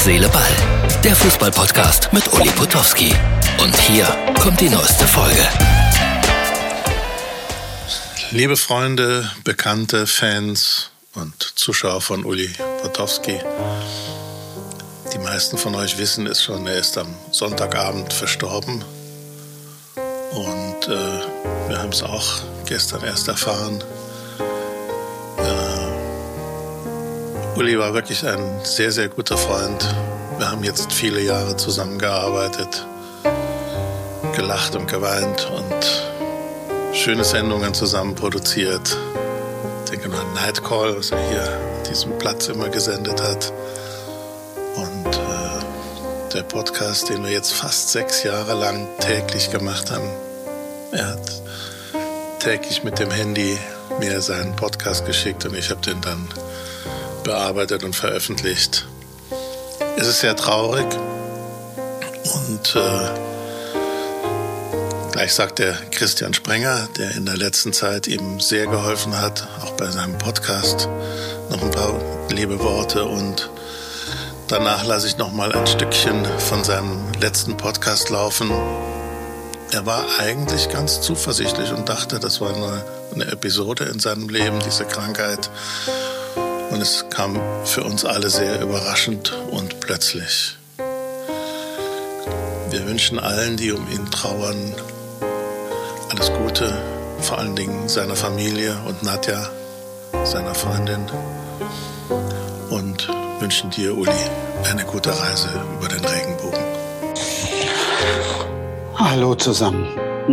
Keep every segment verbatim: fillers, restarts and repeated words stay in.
Seele, Ball. Der Fußball-Podcast mit Uli Potowski. Und hier kommt die neueste Folge. Liebe Freunde, Bekannte, Fans und Zuschauer von Uli Potowski. Die meisten von euch wissen es schon, er ist am Sonntagabend verstorben. Und äh, wir haben es auch gestern erst erfahren. Äh, Uli war wirklich ein sehr, sehr guter Freund. Wir haben jetzt viele Jahre zusammengearbeitet, gelacht und geweint und schöne Sendungen zusammen produziert. Ich denke nur an Night Call, was er hier an diesem Platz immer gesendet hat. Und äh, der Podcast, den wir jetzt fast sechs Jahre lang täglich gemacht haben. Er hat täglich mit dem Handy mir seinen Podcast geschickt und ich habe den dann bearbeitet und veröffentlicht. Es ist sehr traurig und äh, gleich sagt der Christian Sprenger, der in der letzten Zeit ihm sehr geholfen hat, auch bei seinem Podcast, noch ein paar liebe Worte und danach lasse ich noch mal ein Stückchen von seinem letzten Podcast laufen. Er war eigentlich ganz zuversichtlich und dachte, das war nur eine Episode in seinem Leben, diese Krankheit. Und es kam für uns alle sehr überraschend und plötzlich. Wir wünschen allen, die um ihn trauern, alles Gute, vor allen Dingen seiner Familie und Nadja, seiner Freundin. Und wünschen dir, Uli, eine gute Reise über den Regenbogen. Hallo zusammen.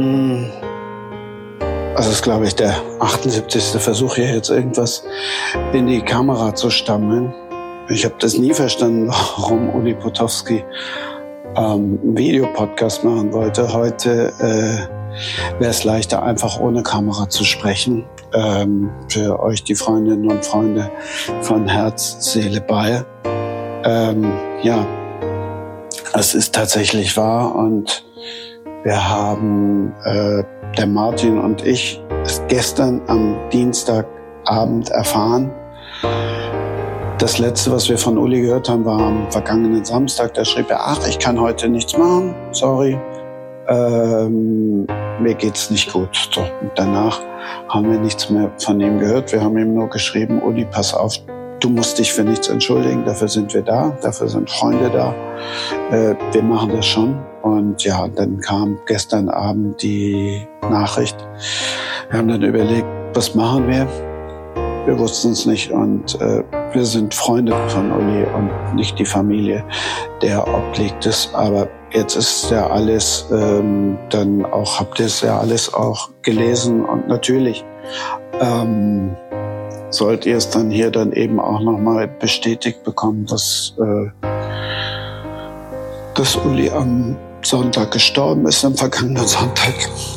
Also ist, glaube ich, der achtundsiebzigste Versuch, hier jetzt irgendwas in die Kamera zu stammeln. Ich habe das nie verstanden, warum Uli Potowski ähm, einen Videopodcast machen wollte. Heute äh, wäre es leichter, einfach ohne Kamera zu sprechen. Ähm, für euch, die Freundinnen und Freunde von Herz, Seele, Ball. Ähm, ja, es ist tatsächlich wahr und wir haben, äh, der Martin und ich, es gestern am Dienstagabend erfahren. Das Letzte, was wir von Uli gehört haben, war am vergangenen Samstag. Da schrieb er, ach, ich kann heute nichts machen, sorry, ähm, mir geht's nicht gut. So, und danach haben wir nichts mehr von ihm gehört. Wir haben ihm nur geschrieben, Uli, pass auf, du musst dich für nichts entschuldigen, dafür sind wir da, dafür sind Freunde da, äh, wir machen das schon. Und ja, dann kam gestern Abend die Nachricht. Wir haben dann überlegt, was machen wir? Wir wussten es nicht und äh, wir sind Freunde von Uli und nicht die Familie, der obliegt es. Aber jetzt ist ja alles, ähm, dann auch, habt ihr es ja alles auch gelesen und natürlich ähm, sollt ihr es dann hier dann eben auch nochmal bestätigt bekommen, dass, äh, dass Uli am Sonntag gestorben ist, am vergangenen Sonntag.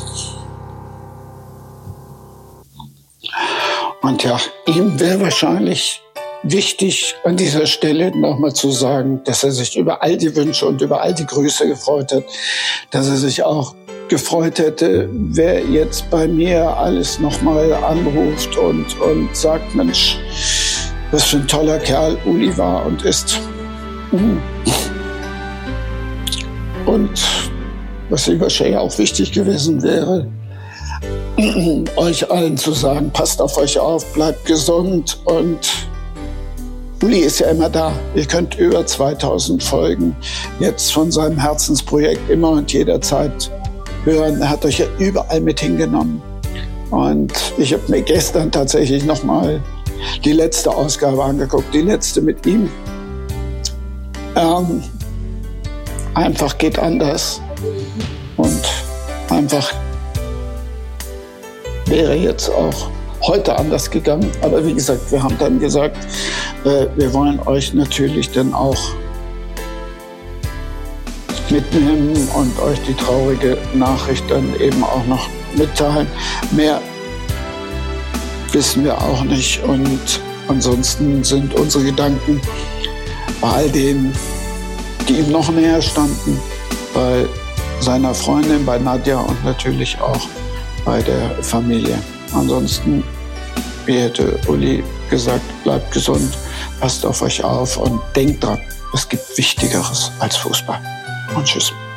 Und ja, ihm wäre wahrscheinlich wichtig, an dieser Stelle nochmal zu sagen, dass er sich über all die Wünsche und über all die Grüße gefreut hat, dass er sich auch gefreut hätte, wer jetzt bei mir alles nochmal anruft und, und sagt, Mensch, was für ein toller Kerl Uli war und ist. Und was ihm wahrscheinlich auch wichtig gewesen wäre, euch allen zu sagen, passt auf euch auf, bleibt gesund und Uli ist ja immer da. Ihr könnt über zweitausend Folgen jetzt von seinem Herzensprojekt immer und jederzeit hören. Er hat euch ja überall mit hingenommen. Und ich habe mir gestern tatsächlich nochmal die letzte Ausgabe angeguckt, die letzte mit ihm. Ähm, einfach geht anders. Und einfach wäre jetzt auch heute anders gegangen. Aber wie gesagt, wir haben dann gesagt, äh, wir wollen euch natürlich dann auch mitnehmen und euch die traurige Nachricht dann eben auch noch mitteilen. Mehr wissen wir auch nicht und ansonsten sind unsere Gedanken bei all denen, die ihm noch näher standen, bei seiner Freundin, bei Nadja und natürlich auch bei der Familie. Ansonsten, wie hätte Uli gesagt, bleibt gesund, passt auf euch auf und denkt dran, es gibt Wichtigeres als Fußball. Und tschüss.